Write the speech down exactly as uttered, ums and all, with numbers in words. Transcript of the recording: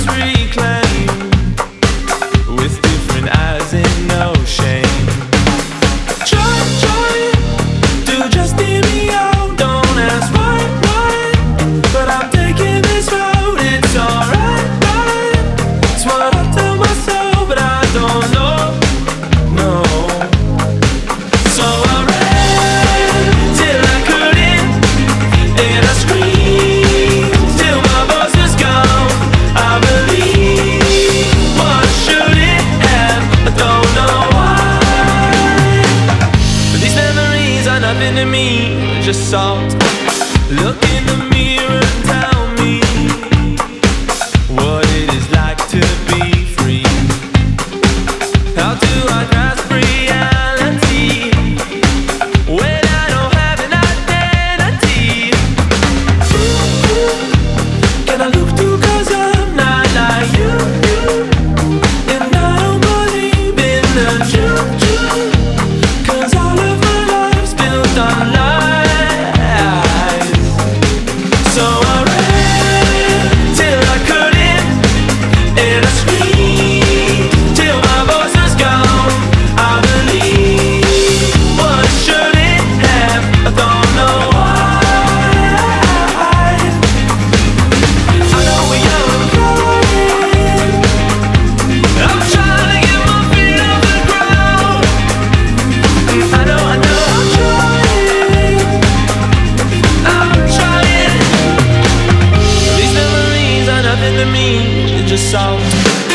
must reclaim with different eyes and no shame. Try, try to just hear me out. Don't ask why, why, but I'm taking this road. It's alright, right? It's what I tell myself, but I don't know, no. So I ran till I couldn't, and I screamed till my voice was gone. I believe what I shouldn't have, I don't know why. But these memories are nothing to me, just salt. Look in the mirror and tell me what it is like to be free. How do I grasp reality when I don't have an identity? Can I look through 'cause I'm not like you, you? And I don't believe in the juju, 'cause all of my life's built on lies. So I ran till I couldn't, and I screamed till my voice was gone. I believe what I shouldn't have, I don't know why. I know we're young and growing, I'm trying to get my feet off the ground. I know, I know I'm trying, I'm trying. These memories are nothing to me, they're just salt.